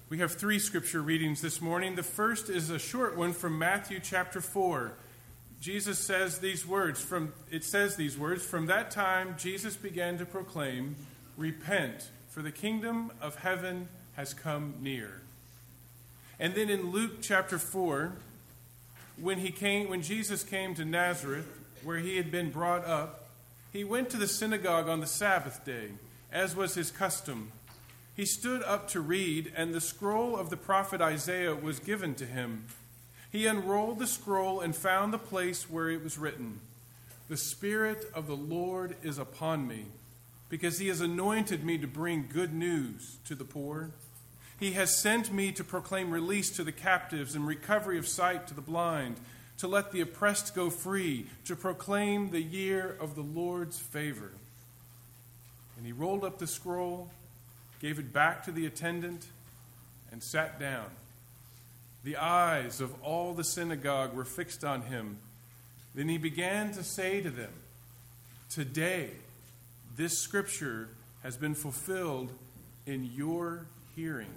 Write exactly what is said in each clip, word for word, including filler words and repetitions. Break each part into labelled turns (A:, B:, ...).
A: We have three scripture readings this morning. The first is a short one from Matthew chapter four. Jesus says these words, from it says these words, "From that time Jesus began to proclaim, 'Repent, for the kingdom of heaven has come near.'" And then in Luke chapter four, when he came when Jesus came to Nazareth, where he had been brought up, he went to the synagogue on the Sabbath day, as was his custom. He stood up to read, and the scroll of the prophet Isaiah was given to him. He unrolled the scroll and found the place where it was written, "The Spirit of the Lord is upon me, because he has anointed me to bring good news to the poor. He has sent me to proclaim release to the captives and recovery of sight to the blind, to let the oppressed go free, to proclaim the year of the Lord's favor." And he rolled up the scroll, gave it back to the attendant, and sat down. The eyes of all the synagogue were fixed on him. Then he began to say to them, "Today, this scripture has been fulfilled in your hearing."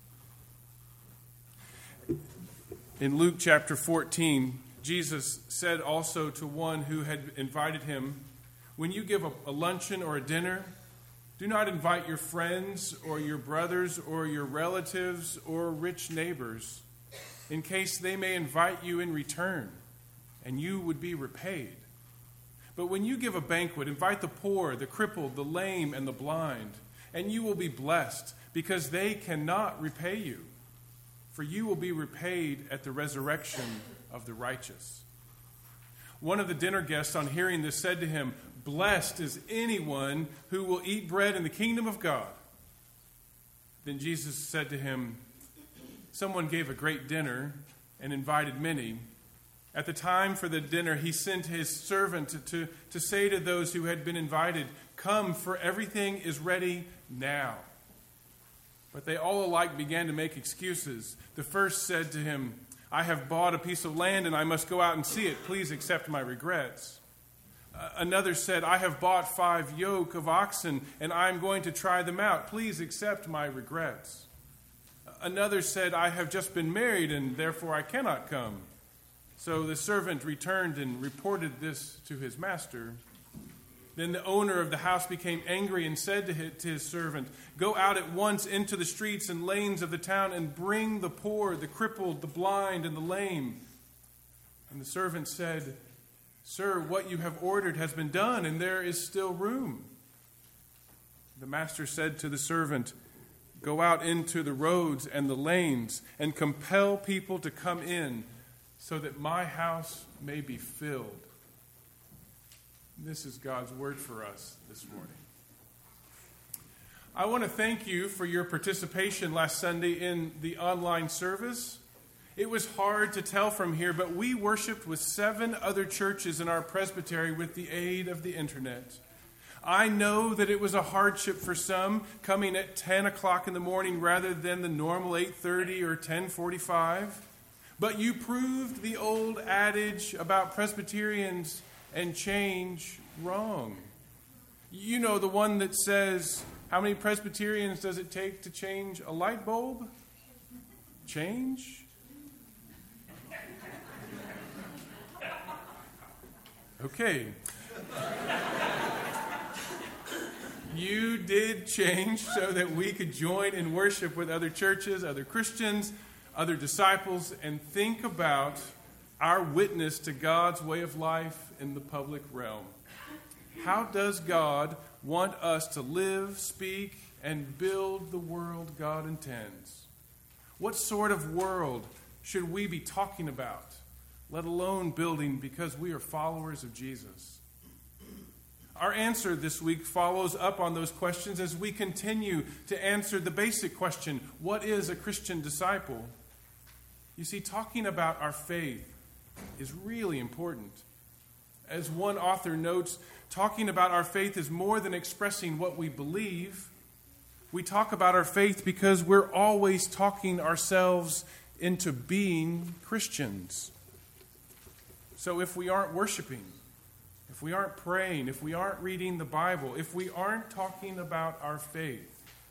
A: In Luke chapter fourteen, Jesus said also to one who had invited him, "When you give a, a luncheon or a dinner, do not invite your friends or your brothers or your relatives or rich neighbors, in case they may invite you in return, and you would be repaid. But when you give a banquet, invite the poor, the crippled, the lame, and the blind, and you will be blessed, because they cannot repay you, for you will be repaid at the resurrection of the righteous." One of the dinner guests, on hearing this, said to him, "Blessed is anyone who will eat bread in the kingdom of God." Then Jesus said to him, "Someone gave a great dinner and invited many. At the time for the dinner, he sent his servant to, to, to say to those who had been invited, 'Come, for everything is ready now.' But they all alike began to make excuses. The first said to him, 'I have bought a piece of land and I must go out and see it. Please accept my regrets.' Uh, another said, 'I have bought five yoke of oxen and I am going to try them out. Please accept my regrets.' Uh, another said, 'I have just been married and therefore I cannot come.' So the servant returned and reported this to his master. Then the owner of the house became angry and said to his, to his servant, 'Go out at once into the streets and lanes of the town and bring the poor, the crippled, the blind, and the lame.' And the servant said, 'Sir, what you have ordered has been done, and there is still room.' The master said to the servant, 'Go out into the roads and the lanes and compel people to come in, so that my house may be filled.'" This is God's word for us this morning. I want to thank you for your participation last Sunday in the online service. It was hard to tell from here, but we worshiped with seven other churches in our presbytery with the aid of the internet. I know that it was a hardship for some, coming at ten o'clock in the morning rather than the normal eight thirty or ten forty-five. But you proved the old adage about Presbyterians and change wrong. You know, the one that says, "How many Presbyterians does it take to change a light bulb?" Change? Okay. You did change so that we could join in worship with other churches, other Christians, other disciples, and think about our witness to God's way of life in the public realm. How does God want us to live, speak, and build the world God intends? What sort of world should we be talking about, let alone building, because we are followers of Jesus? Our answer this week follows up on those questions as we continue to answer the basic question, what is a Christian disciple? You see, talking about our faith is really important. As one author notes, talking about our faith is more than expressing what we believe. We talk about our faith because we're always talking ourselves into being Christians. So if we aren't worshiping, if we aren't praying, if we aren't reading the Bible, if we aren't talking about our faith,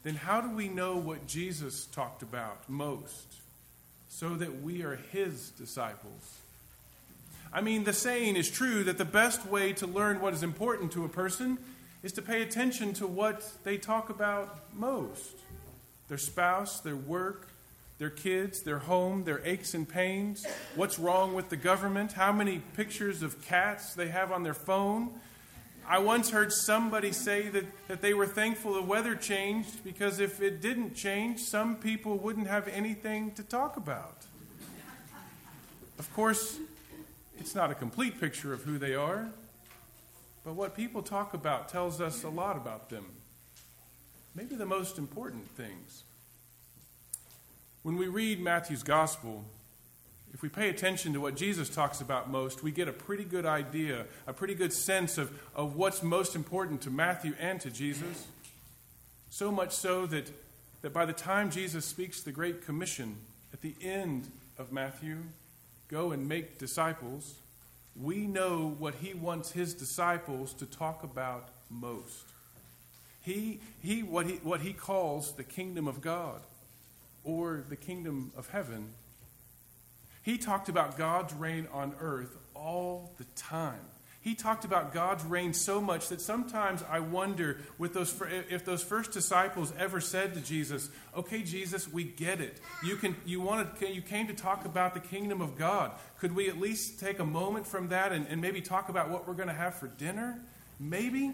A: then how do we know what Jesus talked about most so that we are his disciples? I mean, the saying is true that the best way to learn what is important to a person is to pay attention to what they talk about most. Their spouse, their work, their kids, their home, their aches and pains, what's wrong with the government, how many pictures of cats they have on their phone. I once heard somebody say that, that they were thankful the weather changed because if it didn't change, some people wouldn't have anything to talk about. Of course, it's not a complete picture of who they are, but what people talk about tells us a lot about them. Maybe the most important things. When we read Matthew's gospel, if we pay attention to what Jesus talks about most, we get a pretty good idea, a pretty good sense of, of what's most important to Matthew and to Jesus. So much so that, that by the time Jesus speaks the Great Commission at the end of Matthew, go and make disciples, we know what he wants his disciples to talk about most. He, he, what he, what he calls the kingdom of God or the kingdom of heaven. He talked about God's reign on earth all the time. He talked about God's reign so much that sometimes I wonder with those, if those first disciples ever said to Jesus, "Okay, Jesus, we get it. You can, you wanted, you came to talk about the kingdom of God. Could we at least take a moment from that and, and maybe talk about what we're going to have for dinner? Maybe."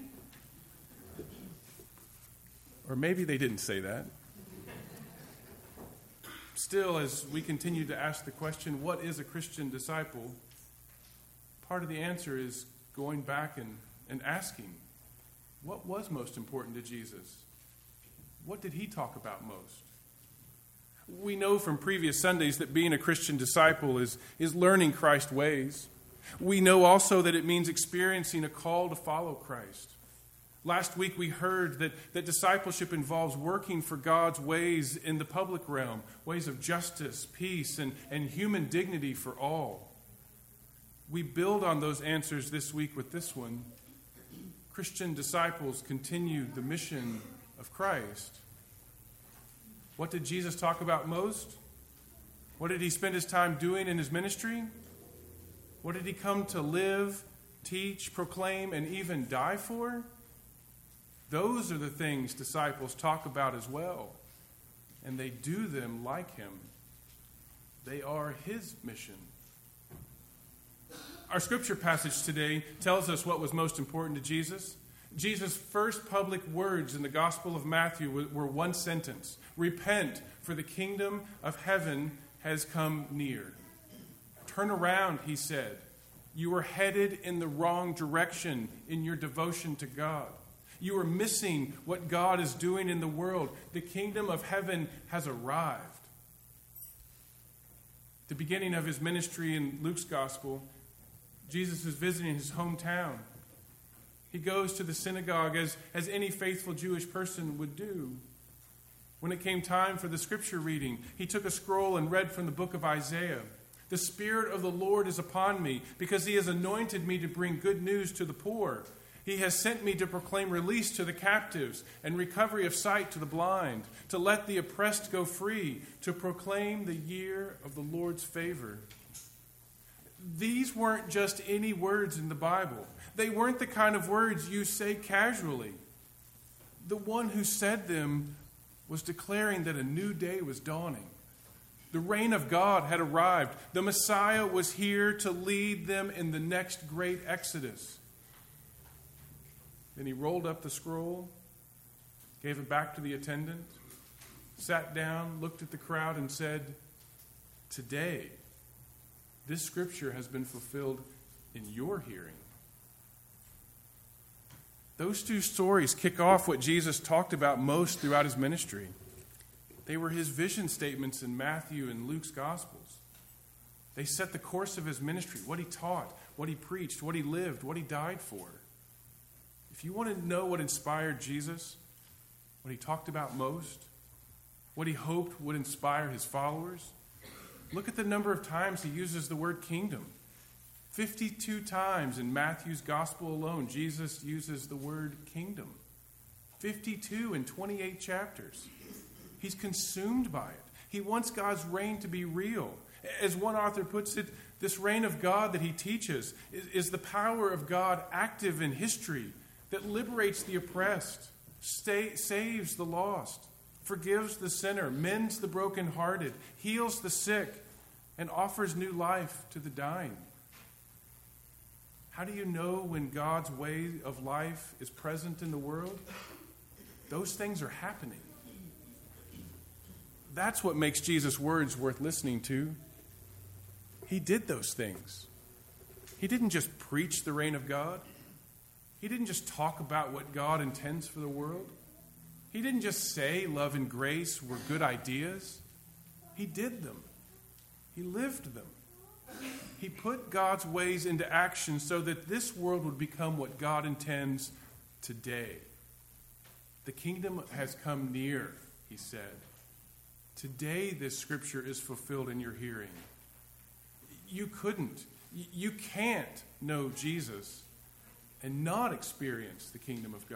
A: Or maybe they didn't say that. Still, as we continue to ask the question, what is a Christian disciple? Part of the answer is going back and, and asking, what was most important to Jesus? What did he talk about most? We know from previous Sundays that being a Christian disciple is, is learning Christ's ways. We know also that it means experiencing a call to follow Christ. Last week we heard that, that discipleship involves working for God's ways in the public realm, ways of justice, peace, and, and human dignity for all. We build on those answers this week with this one. Christian disciples continue the mission of Christ. What did Jesus talk about most? What did he spend his time doing in his ministry? What did he come to live, teach, proclaim, and even die for? Those are the things disciples talk about as well, and they do them like him. They are his mission. Our scripture passage today tells us what was most important to Jesus. Jesus' first public words in the Gospel of Matthew were one sentence: "Repent, for the kingdom of heaven has come near." Turn around, he said. You are headed in the wrong direction in your devotion to God. You are missing what God is doing in the world. The kingdom of heaven has arrived. At the beginning of his ministry in Luke's gospel, Jesus is visiting his hometown. He goes to the synagogue as, as any faithful Jewish person would do. When it came time for the scripture reading, he took a scroll and read from the book of Isaiah. "The Spirit of the Lord is upon me, because he has anointed me to bring good news to the poor. He has sent me to proclaim release to the captives and recovery of sight to the blind, to let the oppressed go free, to proclaim the year of the Lord's favor." These weren't just any words in the Bible. They weren't the kind of words you say casually. The one who said them was declaring that a new day was dawning. The reign of God had arrived. The Messiah was here to lead them in the next great exodus. Then he rolled up the scroll, gave it back to the attendant, sat down, looked at the crowd, and said, "Today, this scripture has been fulfilled in your hearing." Those two stories kick off what Jesus talked about most throughout his ministry. They were his vision statements in Matthew and Luke's Gospels. They set the course of his ministry, what he taught, what he preached, what he lived, what he died for. If you want to know what inspired Jesus, what he talked about most, what he hoped would inspire his followers, look at the number of times he uses the word kingdom. fifty-two times in Matthew's gospel alone, Jesus uses the word kingdom. fifty-two and twenty-eight chapters. He's consumed by it. He wants God's reign to be real. As one author puts it, this reign of God that he teaches is, is the power of God active in history that liberates the oppressed, stay, saves the lost, forgives the sinner, mends the brokenhearted, heals the sick, and offers new life to the dying. How do you know when God's way of life is present in the world? Those things are happening. That's what makes Jesus' words worth listening to. He did those things. He didn't just preach the reign of God. He didn't just talk about what God intends for the world. He didn't just say love and grace were good ideas. He did them. He lived them. He put God's ways into action so that this world would become what God intends today. The kingdom has come near, he said. Today this scripture is fulfilled in your hearing. You couldn't, you can't know Jesus and not experience the kingdom of God.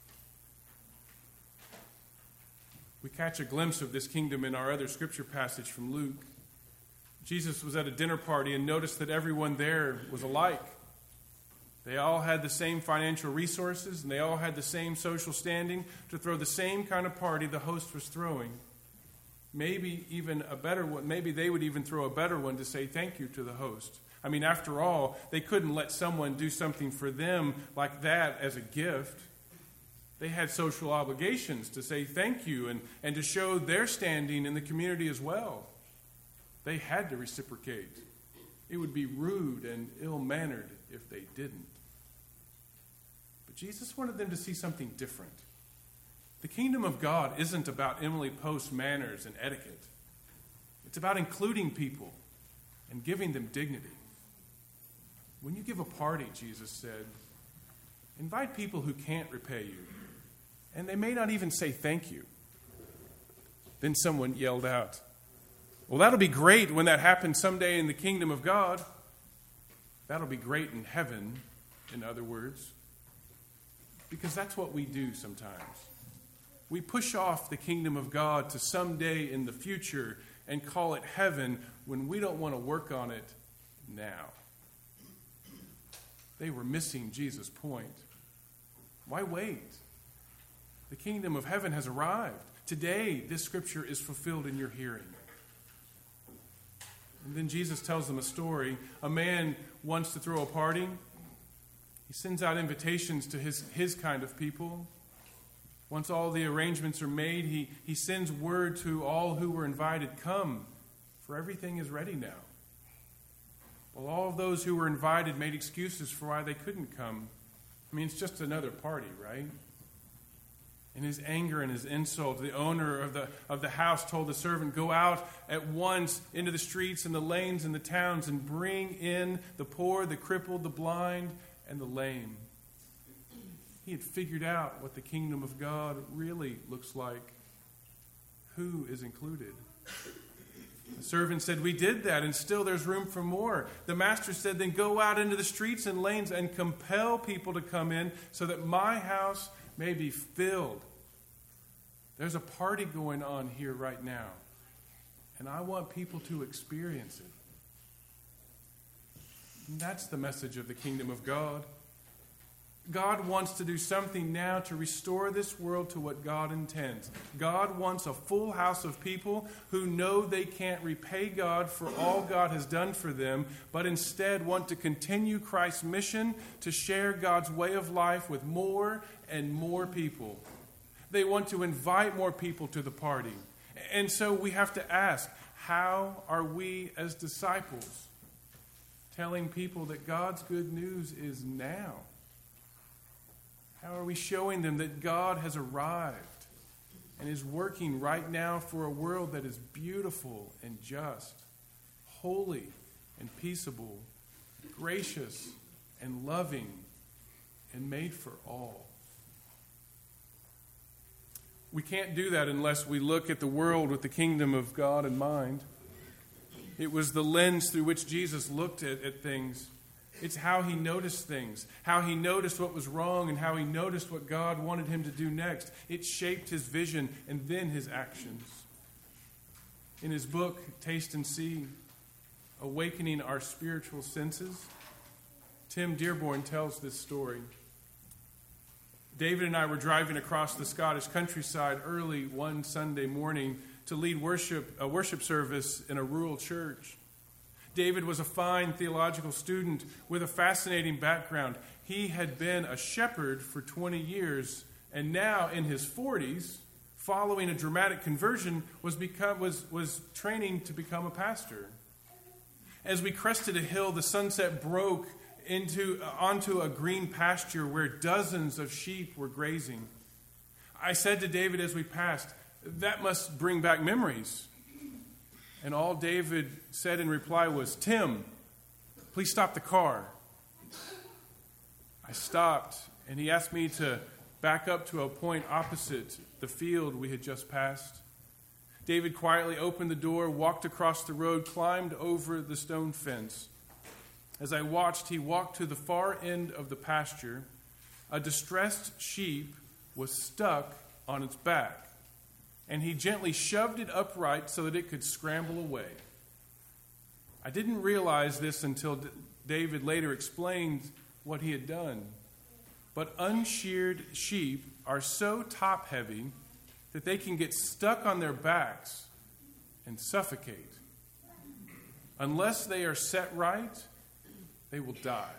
A: We catch a glimpse of this kingdom in our other scripture passage from Luke. Jesus was at a dinner party and noticed that everyone there was alike. They all had the same financial resources and they all had the same social standing to throw the same kind of party the host was throwing. Maybe even a better one. Maybe they would even throw a better one to say thank you to the host. I mean, after all, they couldn't let someone do something for them like that as a gift. They had social obligations to say thank you and, and to show their standing in the community as well. They had to reciprocate. It would be rude and ill-mannered if they didn't. But Jesus wanted them to see something different. The kingdom of God isn't about Emily Post manners and etiquette. It's about including people and giving them dignity. When you give a party, Jesus said, invite people who can't repay you, and they may not even say thank you. Then someone yelled out, well, that'll be great when that happens someday in the kingdom of God. That'll be great in heaven, in other words, because that's what we do sometimes. We push off the kingdom of God to someday in the future and call it heaven when we don't want to work on it now. They were missing Jesus' point. Why wait? The kingdom of heaven has arrived. Today, this scripture is fulfilled in your hearing. And then Jesus tells them a story. A man wants to throw a party. He sends out invitations to his, his kind of people. Once all the arrangements are made, he, he sends word to all who were invited, come, for everything is ready now. Well, all of those who were invited made excuses for why they couldn't come. I mean, it's just another party, right? In his anger and his insult, the owner of the, of the house told the servant, go out at once into the streets and the lanes and the towns and bring in the poor, the crippled, the blind, and the lame. He had figured out what the kingdom of God really looks like. Who is included? The servant said, we did that, and still there's room for more. The master said, then go out into the streets and lanes and compel people to come in so that my house may be filled. There's a party going on here right now, and I want people to experience it. And that's the message of the kingdom of God. God wants to do something now to restore this world to what God intends. God wants a full house of people who know they can't repay God for all God has done for them, but instead want to continue Christ's mission to share God's way of life with more and more people. They want to invite more people to the party. And so we have to ask, how are we as disciples telling people that God's good news is now? How are we showing them that God has arrived and is working right now for a world that is beautiful and just, holy and peaceable, gracious and loving, and made for all? We can't do that unless we look at the world with the kingdom of God in mind. It was the lens through which Jesus looked at, at things It's how he noticed things, how he noticed what was wrong, and how he noticed what God wanted him to do next. It shaped his vision and then his actions. In his book, Taste and See, Awakening Our Spiritual Senses, Tim Dearborn tells this story. David and I were driving across the Scottish countryside early one Sunday morning to lead worship, a worship service in a rural church. David was a fine theological student with a fascinating background. He had been a shepherd for twenty years, and now in his forties, following a dramatic conversion, was, become, was, was training to become a pastor. As we crested a hill, the sunset broke into onto a green pasture where dozens of sheep were grazing. I said to David as we passed, "That must bring back memories." And all David said in reply was, "Tim, please stop the car." I stopped, and he asked me to back up to a point opposite the field we had just passed. David quietly opened the door, walked across the road, climbed over the stone fence. As I watched, he walked to the far end of the pasture. A distressed sheep was stuck on its back, and he gently shoved it upright so that it could scramble away. I didn't realize this until D- David later explained what he had done. But unsheared sheep are so top-heavy that they can get stuck on their backs and suffocate. Unless they are set right, they will die.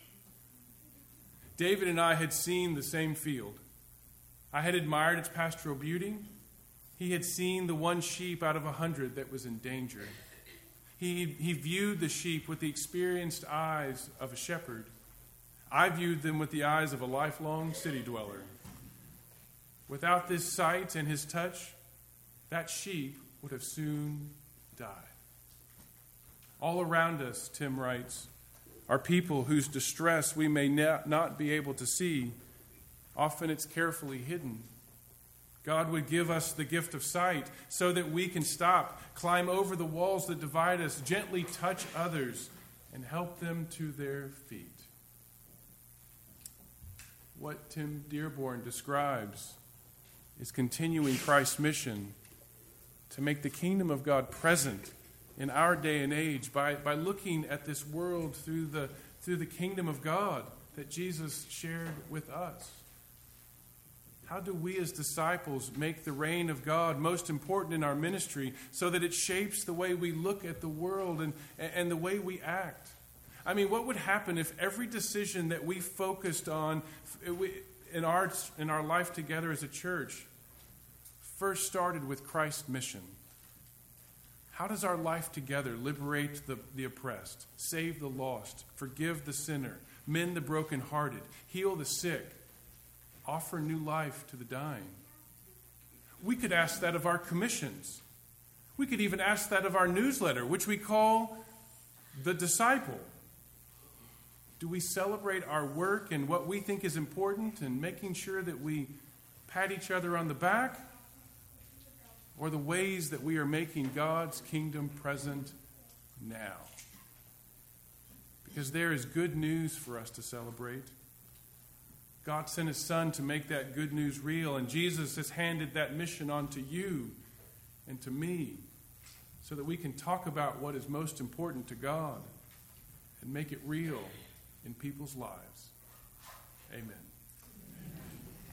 A: David and I had seen the same field. I had admired its pastoral beauty. He had seen the one sheep out of a hundred that was in danger. He, he viewed the sheep with the experienced eyes of a shepherd. I viewed them with the eyes of a lifelong city dweller. Without this sight and his touch, that sheep would have soon died. All around us, Tim writes, are people whose distress we may not be able to see. Often it's carefully hidden. God would give us the gift of sight so that we can stop, climb over the walls that divide us, gently touch others, and help them to their feet. What Tim Dearborn describes is continuing Christ's mission to make the kingdom of God present in our day and age by, by looking at this world through the, through the kingdom of God that Jesus shared with us. How do we as disciples make the reign of God most important in our ministry so that it shapes the way we look at the world and, and the way we act? I mean, what would happen if every decision that we focused on in our, in our life together as a church first started with Christ's mission? How does our life together liberate the, the oppressed, save the lost, forgive the sinner, mend the brokenhearted, heal the sick, offer new life to the dying? We could ask that of our commissions. We could even ask that of our newsletter, which we call The Disciple. Do we celebrate our work and what we think is important and making sure that we pat each other on the back? Or the ways that we are making God's kingdom present now? Because there is good news for us to celebrate. God sent His Son to make that good news real, and Jesus has handed that mission on to you and to me so that we can talk about what is most important to God and make it real in people's lives. Amen.